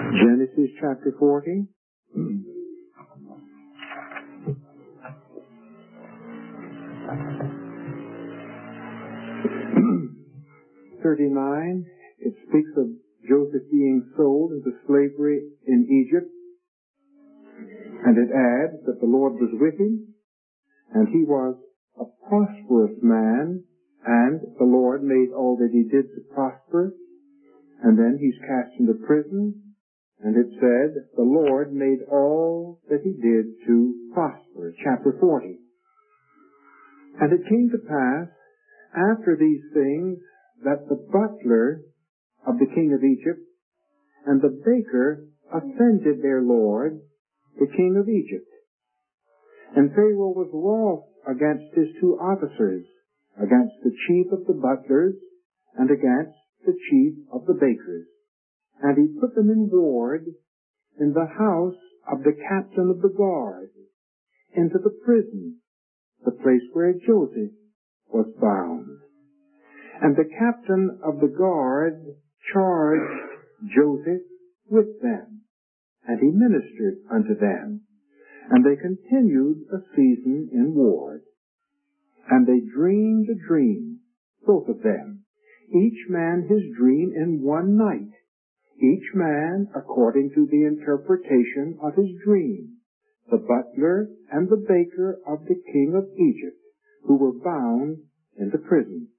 Genesis chapter 40. 39, it speaks of Joseph being sold into slavery in Egypt. And it adds that the Lord was with him, and he was a prosperous man, and the Lord made all that he did to prosper. And then he's cast into prison, and it said, the Lord made all that he did to prosper. Chapter 40. And it came to pass, after these things, that the butler of the king of Egypt and the baker offended their lord, the king of Egypt. And Pharaoh was wroth against his two officers, against the chief of the butlers, and against the chief of the bakers. And he put them in ward in the house of the captain of the guard, into the prison, the place where Joseph was bound. And the captain of the guard charged Joseph with them, and he ministered unto them. And they continued a season in ward. And they dreamed a dream, both of them, each man his dream in one night, each man according to the interpretation of his dream, the butler and the baker of the king of Egypt, who were bound in the prison.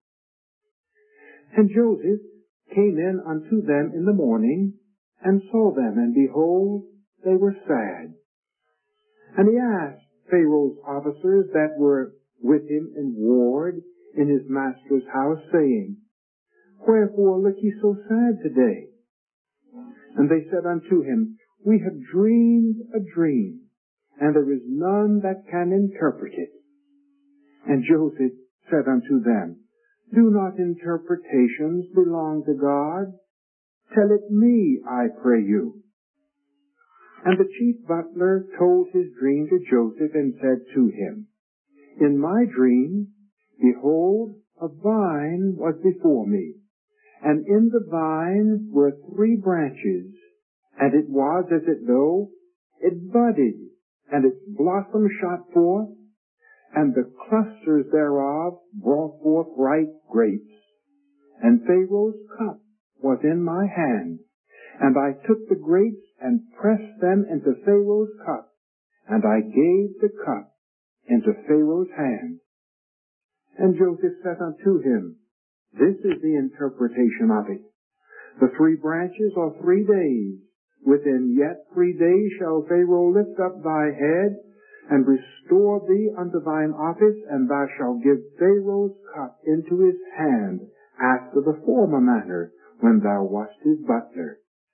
And Joseph came in unto them in the morning, and saw them, and behold, they were sad. And he asked Pharaoh's officers that were with him in ward in his master's house, saying, Wherefore look ye so sad today? And they said unto him, We have dreamed a dream, and there is none that can interpret it. And Joseph said unto them, Do not interpretations belong to God? Tell it me, I pray you. And the chief butler told his dream to Joseph, and said to him, In my dream, behold, a vine was before me, and in the vine were 3 branches, and it was as it though it budded, and its blossom shot forth, and the clusters thereof brought forth ripe grapes. And Pharaoh's cup was in my hand, and I took the grapes and pressed them into Pharaoh's cup, and I gave the cup into Pharaoh's hand. And Joseph said unto him, This is the interpretation of it. The 3 branches are 3 days. Within yet 3 days shall Pharaoh lift up thy head, and restore thee unto thine office, and thou shalt give Pharaoh's cup into his hand, after the former manner, when thou wast his butler.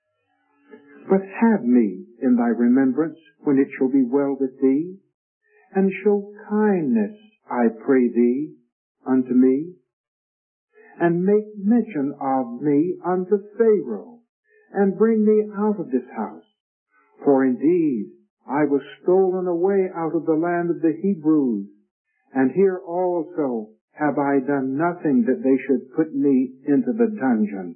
But have me in thy remembrance, when it shall be well with thee, and show kindness, I pray thee, unto me, and make mention of me unto Pharaoh, and bring me out of this house. For indeed, I was stolen away out of the land of the Hebrews, and here also have I done nothing that they should put me into the dungeon.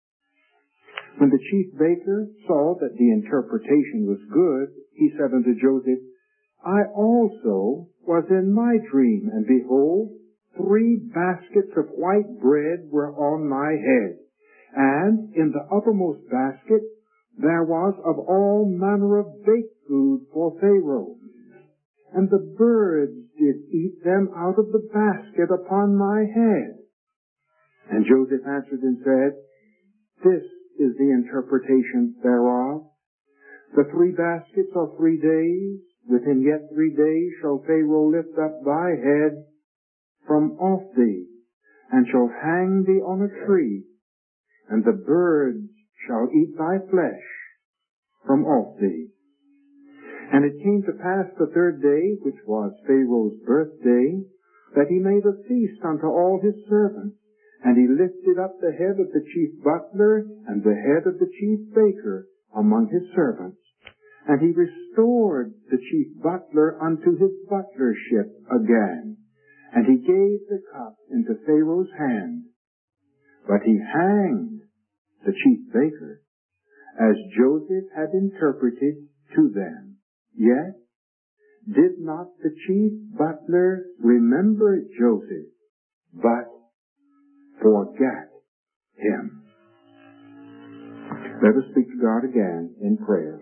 When the chief baker saw that the interpretation was good, he said unto Joseph, I also was in my dream, and behold, 3 baskets of white bread were on my head, and in the uppermost basket there was of all manner of baked food for Pharaoh. And the birds did eat them out of the basket upon my head. And Joseph answered and said, This is the interpretation thereof. The 3 baskets are 3 days. Within yet 3 days shall Pharaoh lift up thy head from off thee, and shall hang thee on a tree, and the birds shall eat thy flesh from off thee. And it came to pass the 3rd day, which was Pharaoh's birthday, that he made a feast unto all his servants. And he lifted up the head of the chief butler and the head of the chief baker among his servants. And he restored the chief butler unto his butlership again. And he gave the cup into Pharaoh's hand. But he hanged the chief baker, as Joseph had interpreted to them. Yet did not the chief butler remember Joseph, but forget him. Let us speak to God again in prayer.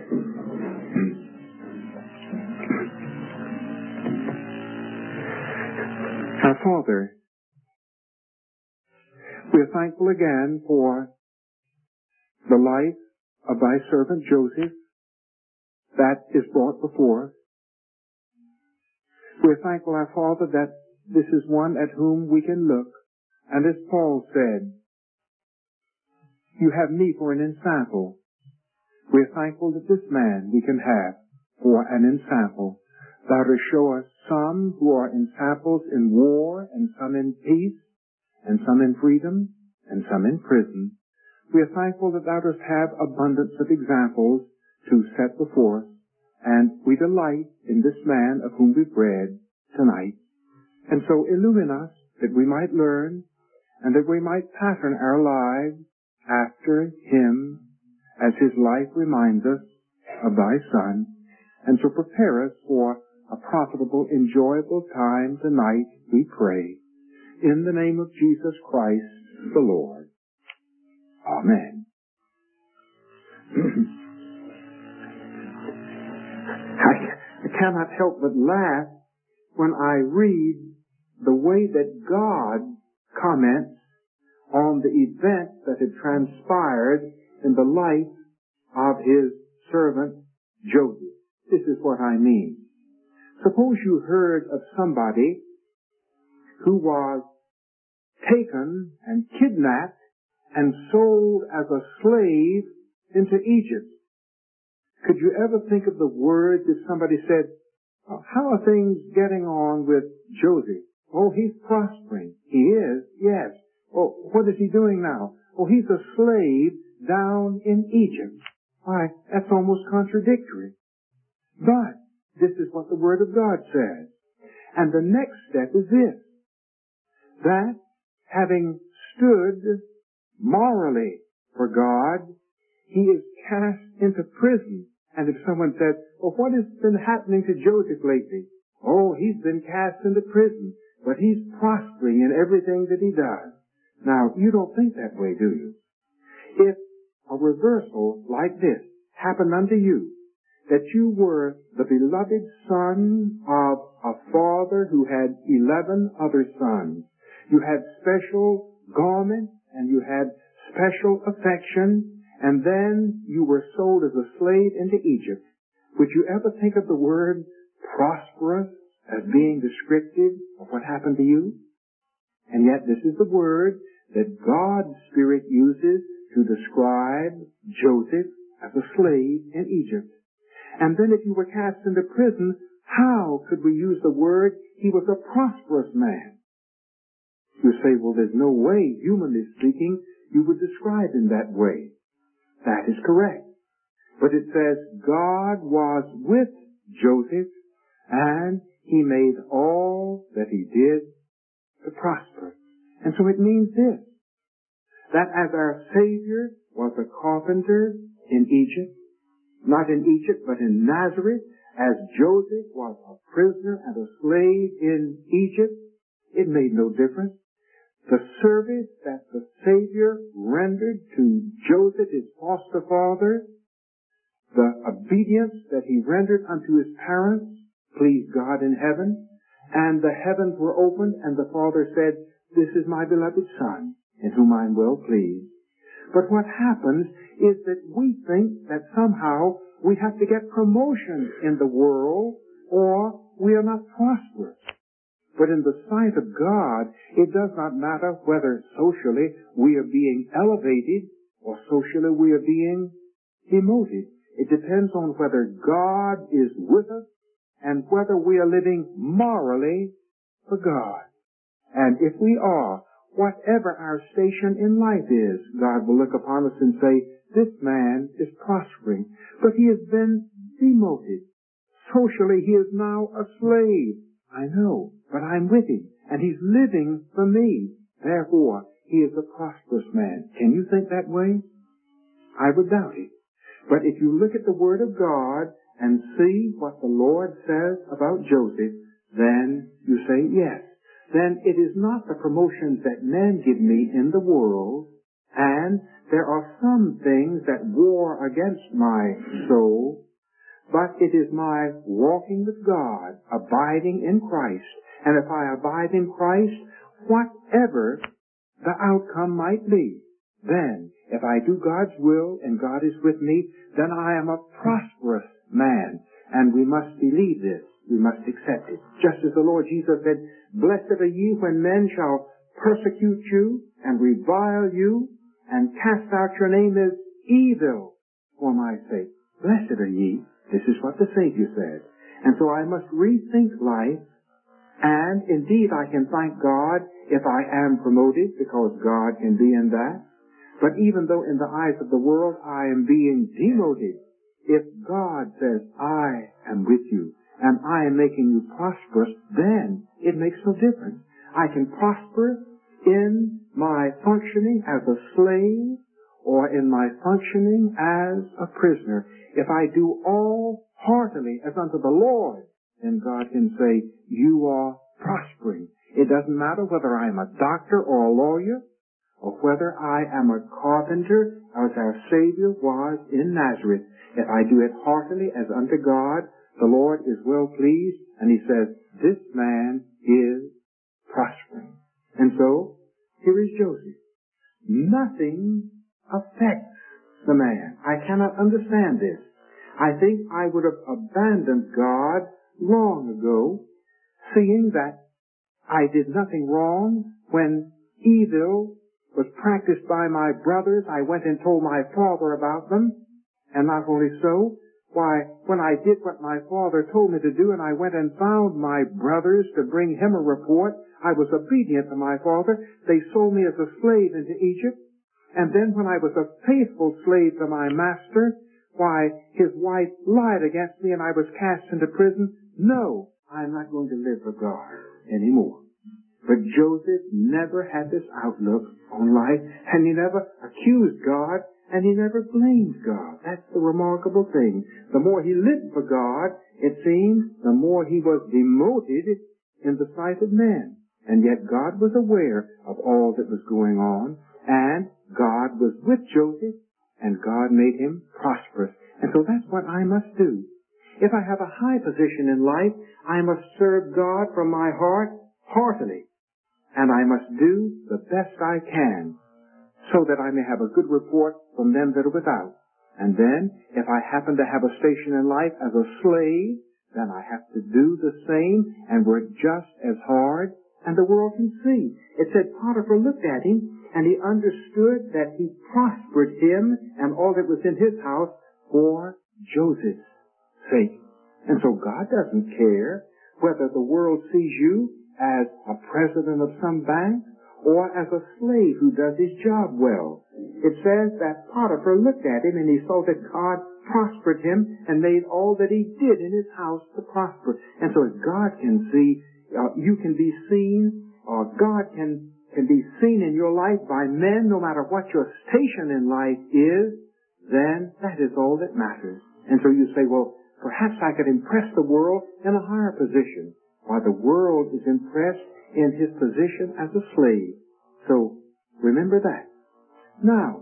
Our Father, we are thankful again for the life of thy servant Joseph that is brought before us. We are thankful, our Father, that this is one at whom we can look. And as Paul said, you have me for an ensample. We are thankful that this man we can have for an ensample. Thou dost show us some who are ensamples in war, and some in peace, and some in freedom, and some in prison. We are thankful that thou dost have abundance of examples to set before us, and we delight in this man of whom we've read tonight. And so illumine us that we might learn, and that we might pattern our lives after him, as his life reminds us of thy Son, and so prepare us for a profitable, enjoyable time tonight, we pray, in the name of Jesus Christ the Lord. Amen. I cannot help but laugh when I read the way that God comments on the events that had transpired in the life of his servant Joseph. This is what I mean. Suppose you heard of somebody who was taken and kidnapped and sold as a slave into Egypt. Could you ever think of the words if somebody said, how are things getting on with Joseph? Oh, he's prospering. He is, yes. Oh, what is he doing now? Oh, he's a slave down in Egypt. Why, that's almost contradictory. But this is what the Word of God says. And the next step is this, that having stood morally for God, he is cast into prison. And if someone said, well, what has been happening to Joseph lately? Oh, he's been cast into prison, but he's prospering in everything that he does. Now, you don't think that way, do you? If a reversal like this happened unto you, that you were the beloved son of a father who had 11 other sons, you had special garments and you had special affection, and then you were sold as a slave into Egypt, would you ever think of the word prosperous as being descriptive of what happened to you? And yet this is the word that God's Spirit uses to describe Joseph as a slave in Egypt. And then if you were cast into prison, how could we use the word he was a prosperous man? You say, well, there's no way, humanly speaking, you would describe him that way. That is correct. But it says God was with Joseph, and he made all that he did to prosper. And so it means this, that as our Savior was a carpenter in Egypt, not in Egypt, but in Nazareth, as Joseph was a prisoner and a slave in Egypt, it made no difference. The service that the Savior rendered to Joseph, his foster father, the obedience that he rendered unto his parents, pleased God in heaven, and the heavens were opened, and the Father said, this is my beloved Son, in whom I am well pleased. But what happens is that we think that somehow we have to get promotion in the world, or we are not prosperous. But in the sight of God, it does not matter whether socially we are being elevated or socially we are being demoted. It depends on whether God is with us and whether we are living morally for God. And if we are, whatever our station in life is, God will look upon us and say, this man is prospering, but he has been demoted. Socially, he is now a slave. I know, but I'm with him, and he's living for me. Therefore, he is a prosperous man. Can you think that way? I would doubt it. But if you look at the Word of God and see what the Lord says about Joseph, then you say, yes. Then it is not the promotions that men give me in the world, and there are some things that war against my soul, but it is my walking with God, abiding in Christ. And if I abide in Christ, whatever the outcome might be, then if I do God's will and God is with me, then I am a prosperous man. And we must believe this. We must accept it. Just as the Lord Jesus said, blessed are ye when men shall persecute you and revile you and cast out your name as evil for my sake. Blessed are ye. This is what the Savior said. And so I must rethink life, and indeed I can thank God if I am promoted, because God can be in that. But even though in the eyes of the world I am being demoted, if God says, I am with you, and I am making you prosperous, then it makes no difference. I can prosper in my functioning as a slave, or in my functioning as a prisoner. If I do all heartily as unto the Lord, then God can say, you are prospering. It doesn't matter whether I am a doctor or a lawyer, or whether I am a carpenter, as our Savior was in Nazareth. If I do it heartily as unto God, the Lord is well pleased, and He says, this man is prospering. And so, here is Joseph. Nothing affects the man. I cannot understand this. I think I would have abandoned God long ago, seeing that I did nothing wrong. When evil was practiced by my brothers, I went and told my father about them. And not only so, why, when I did what my father told me to do, and I went and found my brothers to bring him a report, I was obedient to my father. They sold me as a slave into Egypt. And then when I was a faithful slave to my master, why, his wife lied against me and I was cast into prison. No, I'm not going to live for God anymore. But Joseph never had this outlook on life, and he never accused God, and he never blamed God. That's the remarkable thing. The more he lived for God, it seems, the more he was demoted in the sight of men. And yet God was aware of all that was going on, and God was with Joseph, and God made him prosperous. And so that's what I must do. If I have a high position in life, I must serve God from my heart heartily. And I must do the best I can so that I may have a good report from them that are without. And then, if I happen to have a station in life as a slave, then I have to do the same and work just as hard, and the world can see. It said Potiphar looked at him, and he understood that he prospered him and all that was in his house for Joseph's sake. And so God doesn't care whether the world sees you as a president of some bank or as a slave who does his job well. It says that Potiphar looked at him and he saw that God prospered him and made all that he did in his house to prosper. And so as God can see, you can be seen, or God can be seen in your life by men, no matter what your station in life is, then that is all that matters. And so you say, well, perhaps I could impress the world in a higher position, while the world is impressed in his position as a slave. So, remember that. Now,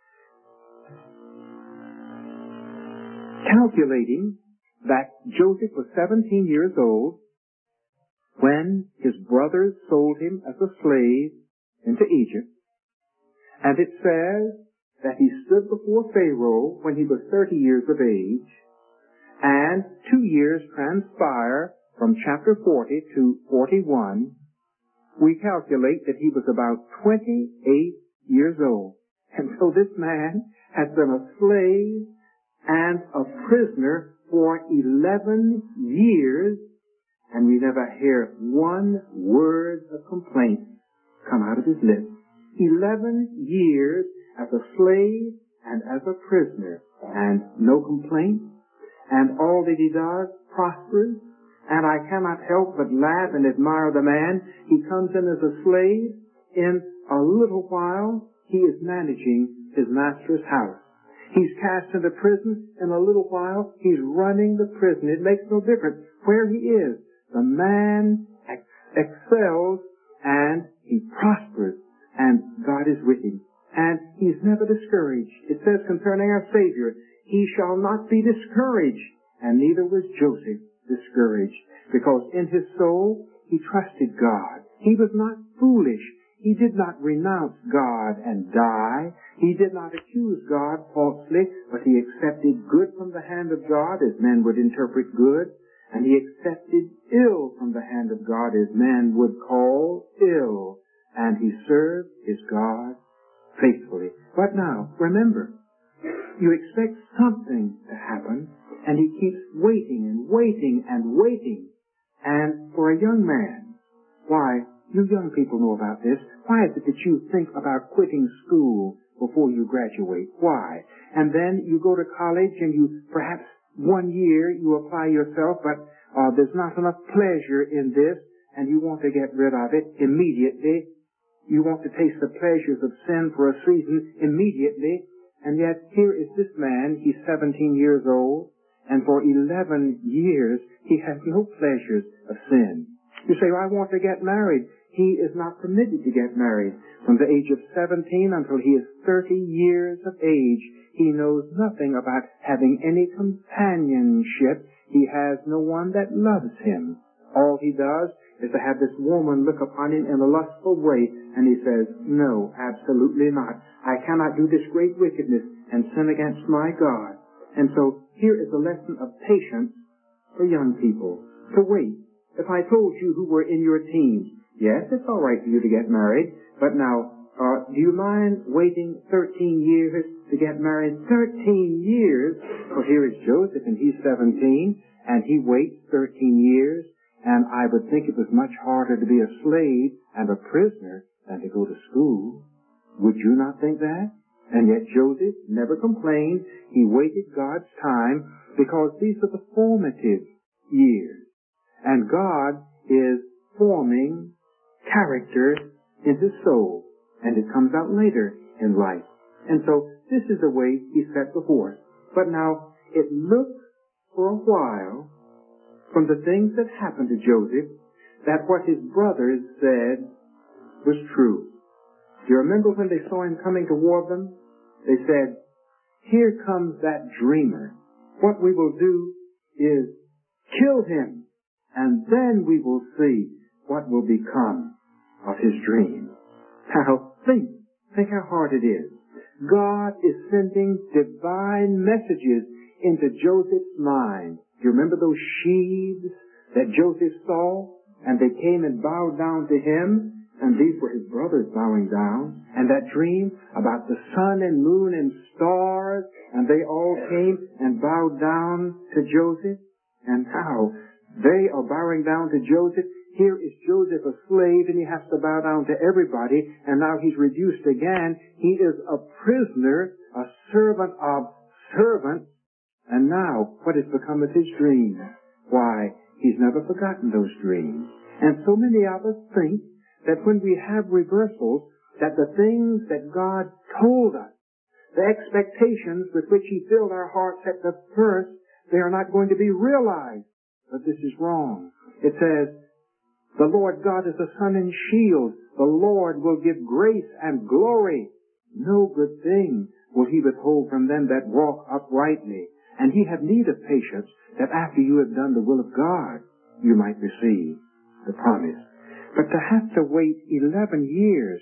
calculating that Joseph was 17 years old when his brothers sold him as a slave into Egypt, and it says that he stood before Pharaoh when he was 30 years of age, and 2 years transpire from chapter 40 to 41, we calculate that he was about 28 years old. And so this man has been a slave and a prisoner for 11 years, and we never hear one word of complaint come out of his lips. 11 years as a slave and as a prisoner, and no complaint, and all that he does prospers. And I cannot help but laugh and admire the man. He comes in as a slave. In a little while, he is managing his master's house. He's cast into prison. In a little while, he's running the prison. It makes no difference where he is. The man excels and he prospers, and God is with him. And he's never discouraged. It says concerning our Savior, he shall not be discouraged. And neither was Joseph discouraged, because in his soul he trusted God. He was not foolish. He did not renounce God and die. He did not accuse God falsely, but he accepted good from the hand of God as men would interpret good, and he accepted ill from the hand of God as men would call ill, and he served his God faithfully. But now, remember, you expect something to happen, and he keeps waiting and waiting and waiting. And for a young man, why, you young people know about this. Why is it that you think about quitting school before you graduate? Why? And then you go to college and you, perhaps 1 year, you apply yourself, but there's not enough pleasure in this, and you want to get rid of it immediately. You want to taste the pleasures of sin for a season immediately. And yet here is this man, he's 17 years old, and for 11 years he has no pleasures of sin. You say, well, I want to get married. He is not permitted to get married. From the age of 17 until he is 30 years of age, he knows nothing about having any companionship. He has no one that loves him. All he does is to have this woman look upon him in a lustful way, and he says, no, absolutely not. I cannot do this great wickedness and sin against my God. And so here is a lesson of patience for young people, to wait. If I told you who were in your teens, yes, it's all right for you to get married, but now, do you mind waiting 13 years to get married? 13 years? Well, here is Joseph, and he's 17, and he waits 13 years, and I would think it was much harder to be a slave and a prisoner than to go to school. Would you not think that? And yet Joseph never complained. He waited God's time, because these are the formative years. And God is forming character in his soul, and it comes out later in life. And so this is the way he set before us. But now, it looked for a while, from the things that happened to Joseph, that what his brothers said was true. Do you remember when they saw him coming toward them? They said, here comes that dreamer. What we will do is kill him, and then we will see what will become of his dream. Now, think how hard it is. God is sending divine messages into Joseph's mind. Do you remember those sheaves that Joseph saw? And they came and bowed down to him, and these were his brothers bowing down. And that dream about the sun and moon and stars, and they all came and bowed down to Joseph. And now they are bowing down to Joseph. Here is Joseph, a slave, and he has to bow down to everybody, and now he's reduced again. He is a prisoner, a servant of servants, and now what has become of his dreams? Why, he's never forgotten those dreams. And so many of us think that when we have reversals, that the things that God told us, the expectations with which he filled our hearts at the first, they are not going to be realized. But this is wrong. It says, the Lord God is a sun and shield. The Lord will give grace and glory. No good thing will he withhold from them that walk uprightly. And ye have need of patience, that after you have done the will of God, you might receive the promise. But to have to wait 11 years,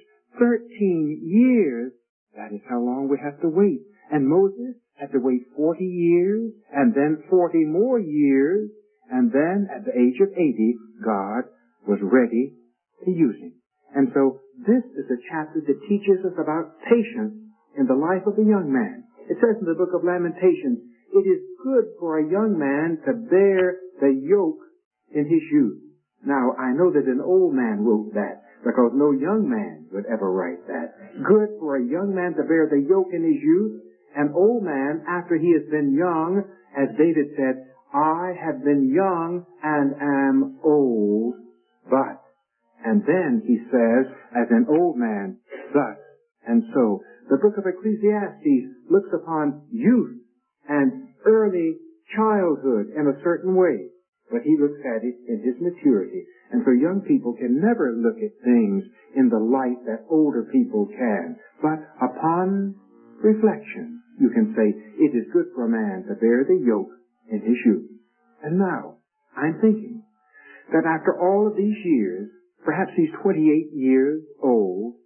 13 years, that is how long we have to wait. And Moses had to wait 40 years, and then 40 more years, and then at the age of 80, God was ready to use him. And so this is a chapter that teaches us about patience in the life of a young man. It says in the book of Lamentations, it is good for a young man to bear the yoke in his youth. Now, I know that an old man wrote that, because no young man would ever write that. Good for a young man to bear the yoke in his youth. An old man, after he has been young, as David said, I have been young and am old, but. And then he says, as an old man, thus and so. The book of Ecclesiastes looks upon youth and early childhood in a certain way, but he looks at it in his maturity. And so young people can never look at things in the light that older people can. But upon reflection, you can say, it is good for a man to bear the yoke in his youth. And now, I'm thinking that after all of these years, perhaps he's 28 years old,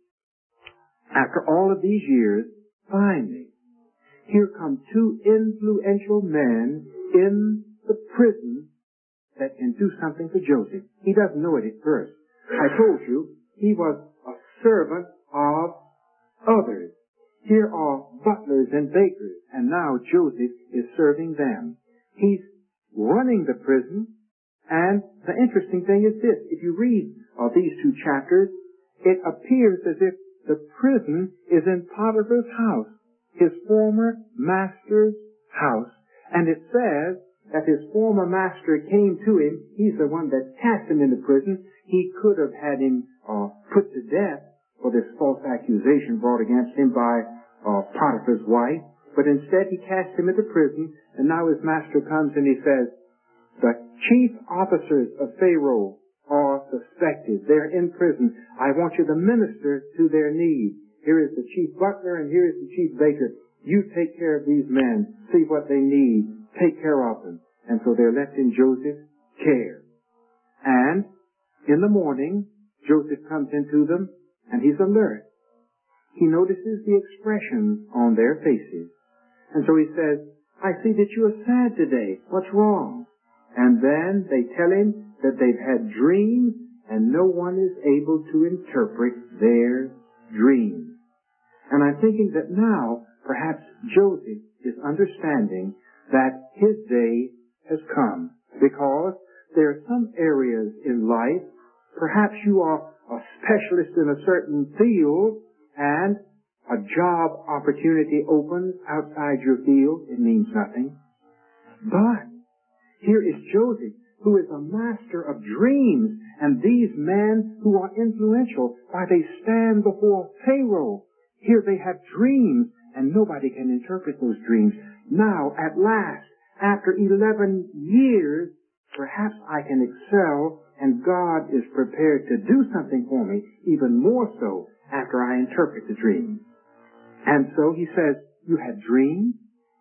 after all of these years, finally, here come two influential men in the prison that can do something for Joseph. He doesn't know it at first. I told you, he was a servant of others. Here are butlers and bakers, and now Joseph is serving them. He's running the prison, and the interesting thing is this. If you read these two chapters, it appears as if the prison is in Potiphar's house, his former master's house. And it says that his former master came to him. He's the one that cast him into prison. He could have had him put to death for this false accusation brought against him by Potiphar's wife. But instead he cast him into prison, and now his master comes and he says, the chief officers of Pharaoh are suspected. They're in prison. I want you to minister to their needs. Here is the chief butler and here is the chief baker. You take care of these men. See what they need. Take care of them. And so they're left in Joseph's care. And in the morning, Joseph comes into them and he's alert. He notices the expressions on their faces. And so he says, I see that you are sad today. What's wrong? And then they tell him that they've had dreams and no one is able to interpret their dreams. And I'm thinking that now perhaps Joseph is understanding that his day has come, because there are some areas in life, perhaps you are a specialist in a certain field and a job opportunity opens outside your field. It means nothing. But here is Joseph, who is a master of dreams, and these men who are influential, why, they stand before Pharaoh. Here they have dreams, and nobody can interpret those dreams. Now, at last, after 11 years, perhaps I can excel, and God is prepared to do something for me, even more so after I interpret the dream. And so he says, you had dreams?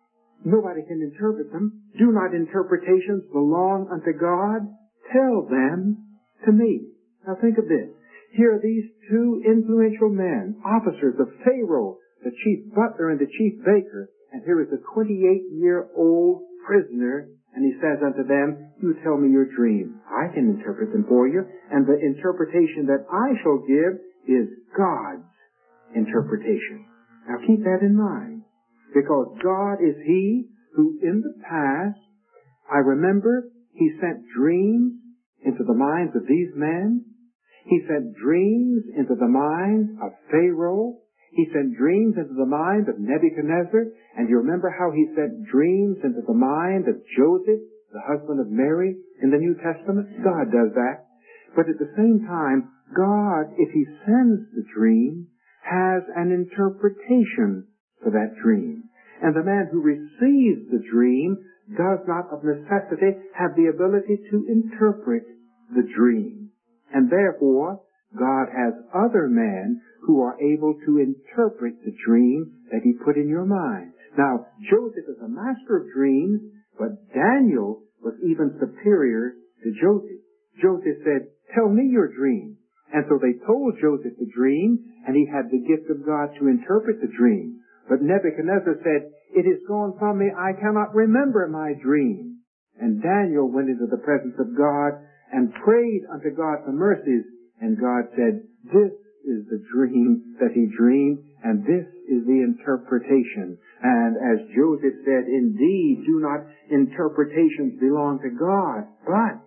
Nobody can interpret them. Do not interpretations belong unto God? Tell them to me. Now think of this. Here are these two influential men, officers of Pharaoh, the chief butler and the chief baker, and here is a 28-year-old prisoner, and he says unto them, you tell me your dream. I can interpret them for you, and the interpretation that I shall give is God's interpretation. Now keep that in mind, because God is He who in the past, I remember, He sent dreams into the minds of these men. He sent dreams into the mind of Pharaoh. He sent dreams into the mind of Nebuchadnezzar. And you remember how He sent dreams into the mind of Joseph, the husband of Mary, in the New Testament? God does that. But at the same time, God, if He sends the dream, has an interpretation for that dream. And the man who receives the dream does not of necessity have the ability to interpret the dream. And therefore, God has other men who are able to interpret the dream that He put in your mind. Now, Joseph is a master of dreams, but Daniel was even superior to Joseph. Joseph said, tell me your dream. And so they told Joseph the dream, and he had the gift of God to interpret the dream. But Nebuchadnezzar said, it is gone from me, I cannot remember my dream. And Daniel went into the presence of God and prayed unto God for mercies. And God said, this is the dream that he dreamed, and this is the interpretation. And as Joseph said, indeed, do not interpretations belong to God, but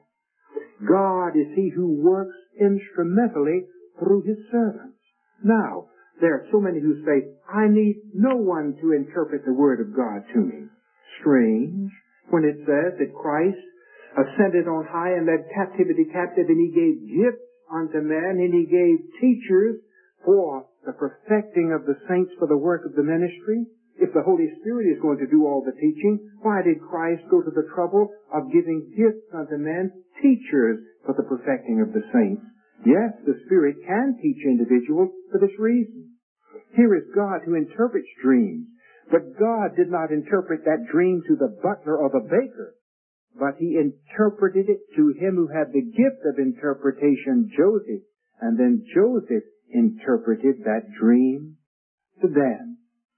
God is He who works instrumentally through His servants. Now, there are so many who say, I need no one to interpret the Word of God to me. Strange, when it says that Christ ascended on high and led captivity captive, and He gave gifts unto men, and He gave teachers for the perfecting of the saints for the work of the ministry. If the Holy Spirit is going to do all the teaching, why did Christ go to the trouble of giving gifts unto men, teachers for the perfecting of the saints? Yes, the Spirit can teach individuals for this reason. Here is God who interprets dreams, but God did not interpret that dream to the butler or the baker, but He interpreted it to him who had the gift of interpretation, Joseph, and then Joseph interpreted that dream to them.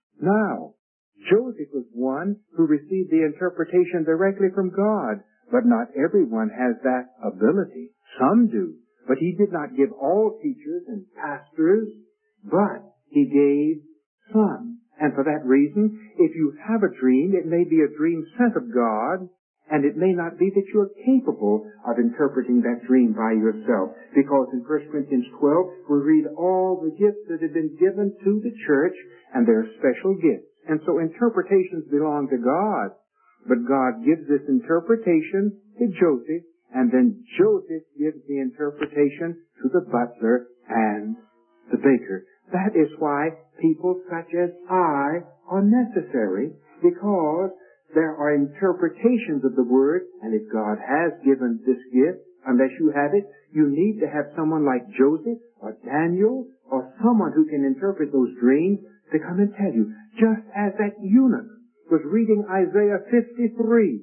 Now, Joseph was one who received the interpretation directly from God, but not everyone has that ability. Some do, but he did not give all teachers and pastors, but He gave some. And for that reason, if you have a dream, it may be a dream sent of God, and it may not be that you are capable of interpreting that dream by yourself. Because in 1 Corinthians 12, we read all the gifts that have been given to the church, and they're special gifts. And so interpretations belong to God. But God gives this interpretation to Joseph, and then Joseph gives the interpretation to the butler and the baker. That is why people such as I are necessary, because there are interpretations of the Word, and if God has given this gift, unless you have it, you need to have someone like Joseph or Daniel or someone who can interpret those dreams to come and tell you. Just as that eunuch was reading Isaiah 53,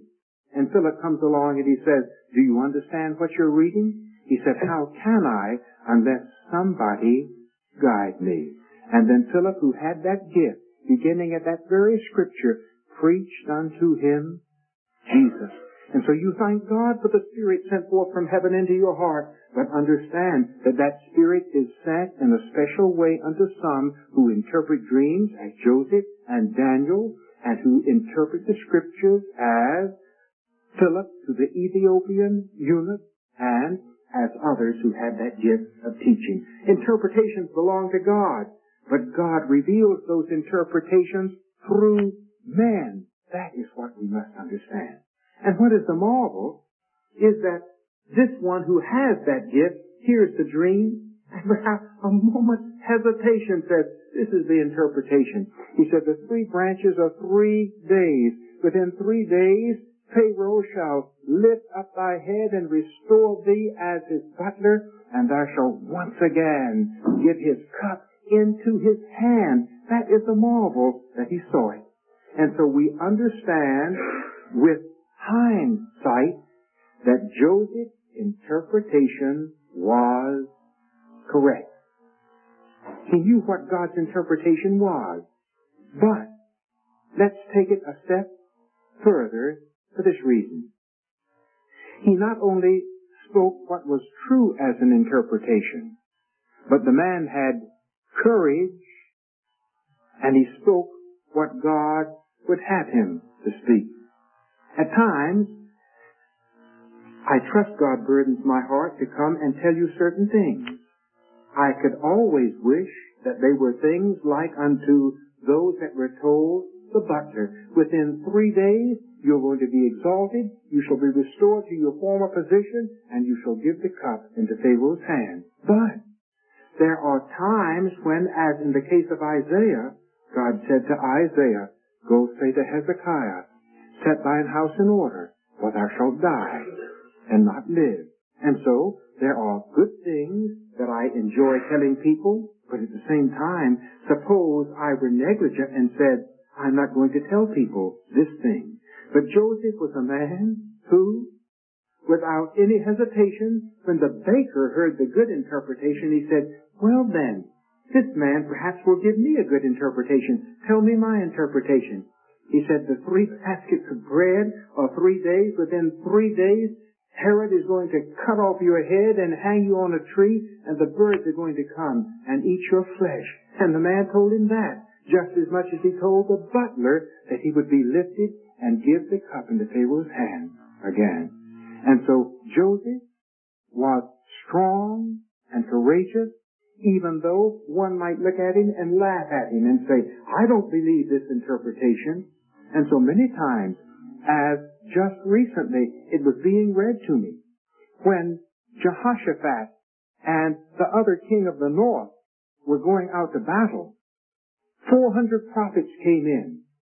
and Philip comes along and he says, "Do you understand what you're reading?" He said, "How can I unless somebody guide me?" And then Philip, who had that gift, beginning at that very scripture, preached unto him Jesus. And so you thank God for the Spirit sent forth from heaven into your heart, but understand that that Spirit is sent in a special way unto some who interpret dreams, as Joseph and Daniel, and who interpret the Scriptures as Philip to the Ethiopian eunuch, and as others who had that gift of teaching. Interpretations belong to God, but God reveals those interpretations through man. That is what we must understand. And what is the marvel is that this one who has that gift hears the dream and without a moment's hesitation says, "This is the interpretation." He said, "The 3 branches are 3 days. Within 3 days, Pharaoh shall lift up thy head and restore thee as his butler, and thou shalt once again give his cup into his hand." That is the marvel that he saw it. And so we understand with hindsight that Joseph's interpretation was correct. He knew what God's interpretation was. But let's take it a step further for this reason. He not only spoke what was true as an interpretation, but the man had courage, and he spoke what God would have him to speak. At times, I trust God burdens my heart to come and tell you certain things. I could always wish that they were things like unto those that were told the butler, "Within 3 days you're going to be exalted, you shall be restored to your former position, and you shall give the cup into Pharaoh's hand." But there are times when, as in the case of Isaiah, God said to Isaiah, "Go say to Hezekiah, set thine house in order, or thou shalt die and not live." And so there are good things that I enjoy telling people, but at the same time, suppose I were negligent and said, "I'm not going to tell people this thing." But Joseph was a man who, without any hesitation, when the baker heard the good interpretation, he said, "Well then, this man perhaps will give me a good interpretation. Tell me my interpretation." He said, "The 3 baskets of bread are 3 days. Within 3 days, Herod is going to cut off your head and hang you on a tree, and the birds are going to come and eat your flesh." And the man told him that, just as much as he told the butler that he would be lifted and give the cup into Pharaoh's hand again. And so Joseph was strong and courageous, even though one might look at him and laugh at him and say, "I don't believe this interpretation." And so many times, as just recently it was being read to me, when Jehoshaphat and the other king of the north were going out to battle, 400 prophets came in,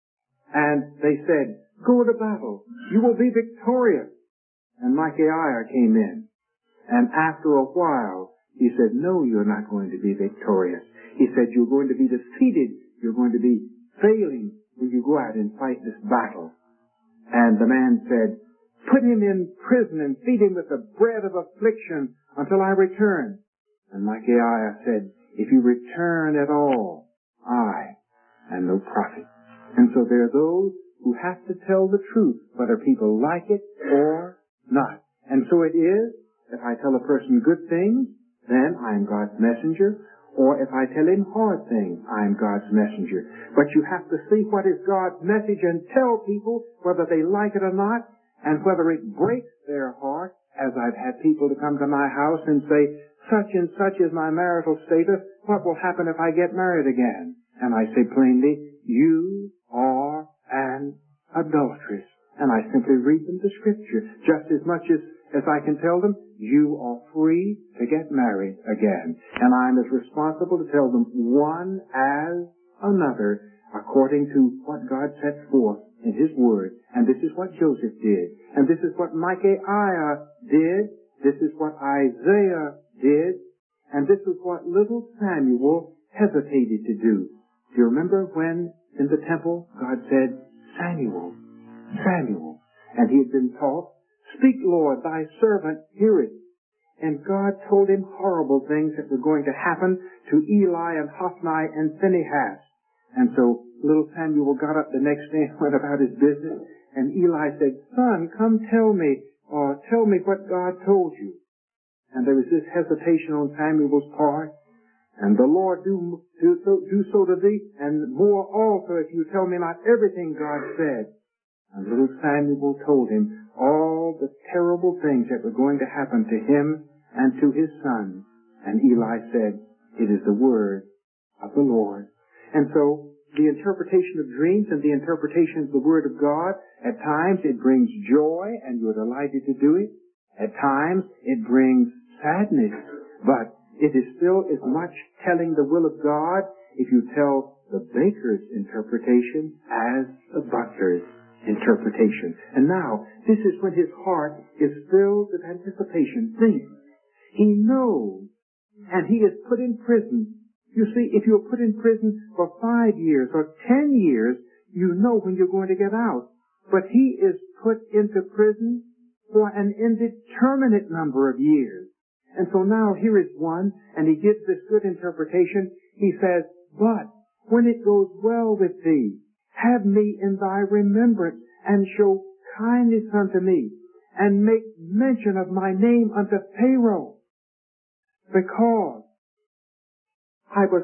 And they said, go to battle. You will be victorious. And Micaiah came in. And after a while, he said, no, you're not going to be victorious. He said, you're going to be defeated. You're going to be failing when you go out and fight this battle. And the man said, put him in prison and feed him with the bread of affliction until I return. And Micaiah said, if you return at all, I am no prophet. And so there are those who have to tell the truth, whether people like it or not. And so it is, if I tell a person good things, then I am God's messenger. Or if I tell him hard things, I am God's messenger. But you have to see what is God's message and tell people whether they like it or not, and whether it breaks their heart, as I've had people to come to my house and say, such and such is my marital status, what will happen if I get married again? And I say plainly, you are an adulteress. And I simply read them the scripture, just as much as I can tell them, you are free to get married again. And I'm as responsible to tell them one as another, according to what God set forth in His Word. And this is what Joseph did. And this is what Micaiah did. This is what Isaiah did. And this is what little Samuel hesitated to do. Do you remember when in the temple God said, Samuel, Samuel. And he had been taught, speak, Lord, thy servant heareth. And God told him horrible things that were going to happen to Eli and Hophni and Phinehas. And so little Samuel got up the next day and went about his business. And Eli said, son, come tell me what God told you. And there was this hesitation on Samuel's part. And the Lord do so to thee, and more also if you tell me not everything God said. And little Samuel told him all the terrible things that were going to happen to him and to his son. And Eli said, it is the word of the Lord. And so the interpretation of dreams and the interpretation of the word of God, at times it brings joy and you're delighted to do it. At times it brings sadness, but it is still as much telling the will of God if you tell the baker's interpretation as the butler's interpretation. And now, this is when his heart is filled with anticipation. Think, he knows, and he is put in prison. You see, if you're put in prison for 5 years or 10 years, you know when you're going to get out. But he is put into prison for an indeterminate number of years. And so now here is one, and he gives this good interpretation. He says, but when it goes well with thee, have me in thy remembrance, and show kindness unto me, and make mention of my name unto Pharaoh. Because I was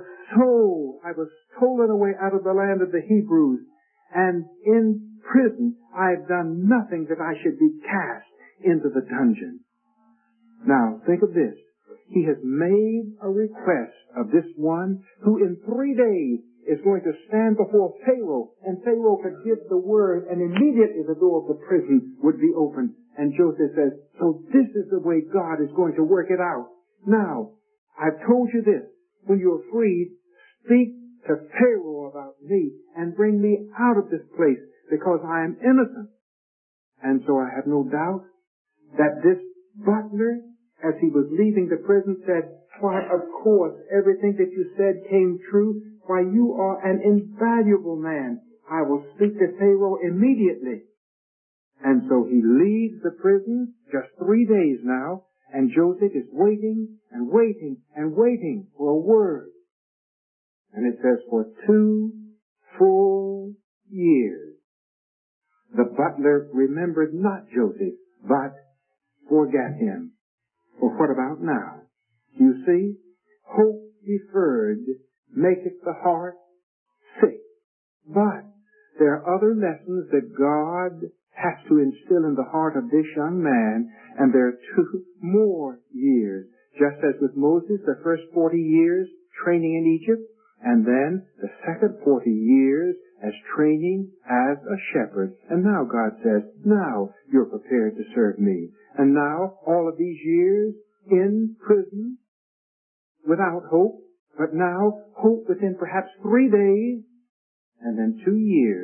stolen away out of the land of the Hebrews, and in prison I've done nothing that I should be cast into the dungeon. Now, think of this. He has made a request of this one who in 3 days is going to stand before Pharaoh, and Pharaoh could give the word, and immediately the door of the prison would be opened. And Joseph says, so this is the way God is going to work it out. Now, I've told you this. When you're freed, speak to Pharaoh about me and bring me out of this place, because I am innocent. And so I have no doubt that this butler, as he was leaving the prison, said, why, of course, everything that you said came true. Why, you are an invaluable man. I will speak to Pharaoh immediately. And so he leaves the prison, just 3 days now, and Joseph is waiting and waiting and waiting for a word. And it says, for 2 full years, the butler remembered not Joseph, but forgot him. Well, what about now? You see, hope deferred maketh the heart sick. But there are other lessons that God has to instill in the heart of this young man, and there are 2 more years. Just as with Moses, the first 40 years training in Egypt, and then the second 40 years as training as a shepherd. And now God says, now you're prepared to serve me. And now all of these years in prison without hope, but now hope within perhaps 3 days, and then 2 years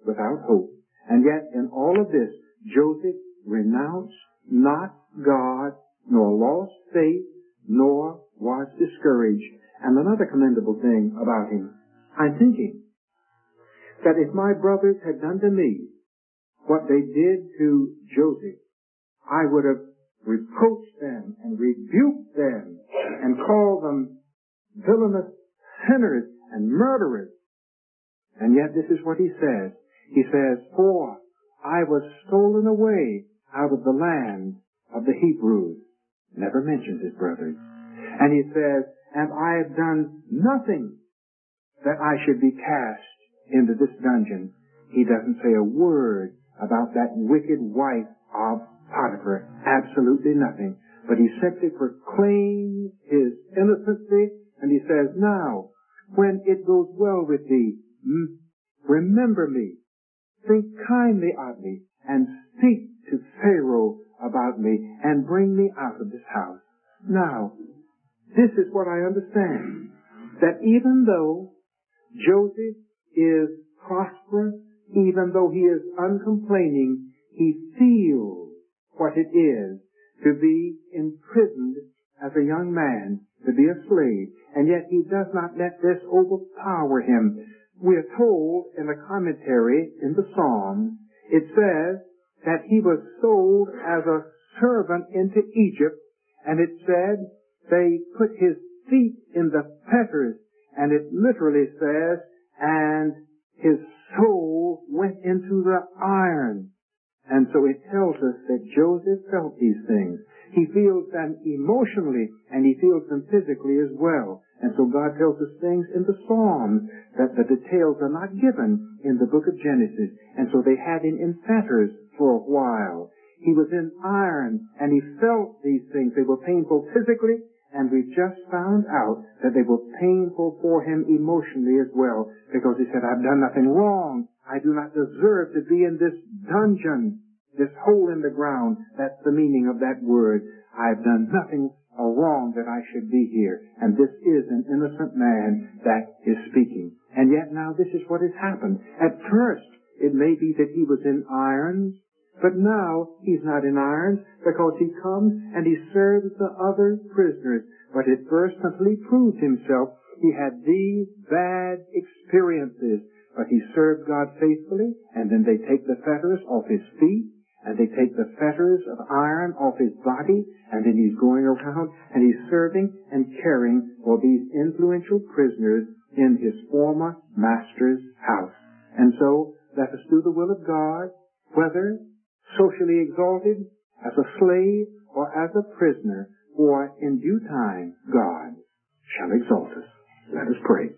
without hope. And yet in all of this, Joseph renounced not God, nor lost faith, nor was discouraged. And another commendable thing about him, I'm thinking that if my brothers had done to me what they did to Joseph, I would have reproached them and rebuked them and called them villainous sinners and murderers. And yet this is what he says. He says, for I was stolen away out of the land of the Hebrews. Never mentions his brothers. And he says, and I have done nothing that I should be cast into this dungeon. He doesn't say a word about that wicked wife of Potiphar. Absolutely nothing. But he simply proclaims his innocency, and he says, now, when it goes well with thee, remember me, think kindly of me, and speak to Pharaoh about me, and bring me out of this house. Now, this is what I understand, that even though Joseph is prosperous, even though he is uncomplaining, he feels what it is to be imprisoned as a young man, to be a slave, and yet he does not let this overpower him. We are told in the commentary in the Psalms, it says that he was sold as a servant into Egypt, and it said they put his feet in the fetters, and it literally says, and his soul went into the iron. And so it tells us that Joseph felt these things. He feels them emotionally, and he feels them physically as well. And so God tells us things in the Psalms that the details are not given in the book of Genesis. And so they had him in fetters for a while. He was in iron, and he felt these things. They were painful physically, and we just found out that they were painful for him emotionally as well, because he said, I've done nothing wrong. I do not deserve to be in this dungeon, this hole in the ground. That's the meaning of that word. I've done nothing wrong that I should be here. And this is an innocent man that is speaking. And yet now this is what has happened. At first, it may be that he was in irons, but now he's not in irons, because he comes and he serves the other prisoners. But at first, until he proved himself, he had these bad experiences. But he served God faithfully, and then they take the fetters off his feet, and they take the fetters of iron off his body, and then he's going around, and he's serving and caring for these influential prisoners in his former master's house. And so, let us do the will of God, whether socially exalted, as a slave, or as a prisoner, for in due time God shall exalt us. Let us pray.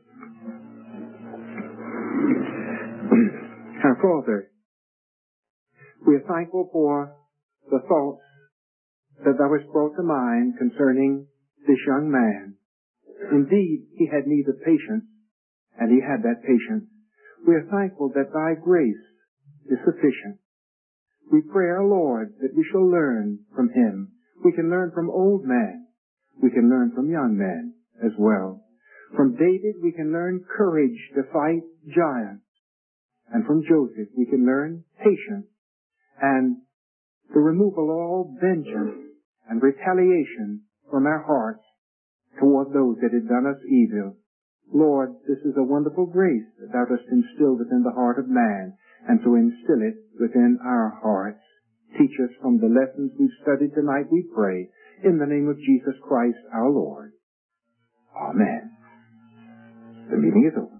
Our Father, we are thankful for the thoughts that thou hast brought to mind concerning this young man. Indeed, he had need of patience, and he had that patience. We are thankful that thy grace is sufficient. We pray, our Lord, that we shall learn from him. We can learn from old men. We can learn from young men as well. From David, we can learn courage to fight giants. And from Joseph, we can learn patience and the removal of all vengeance and retaliation from our hearts toward those that had done us evil. Lord, this is a wonderful grace that thou dost instill within the heart of man, and so instill it within our hearts. Teach us from the lessons we've studied tonight, we pray, in the name of Jesus Christ our Lord. Amen. The meeting is over.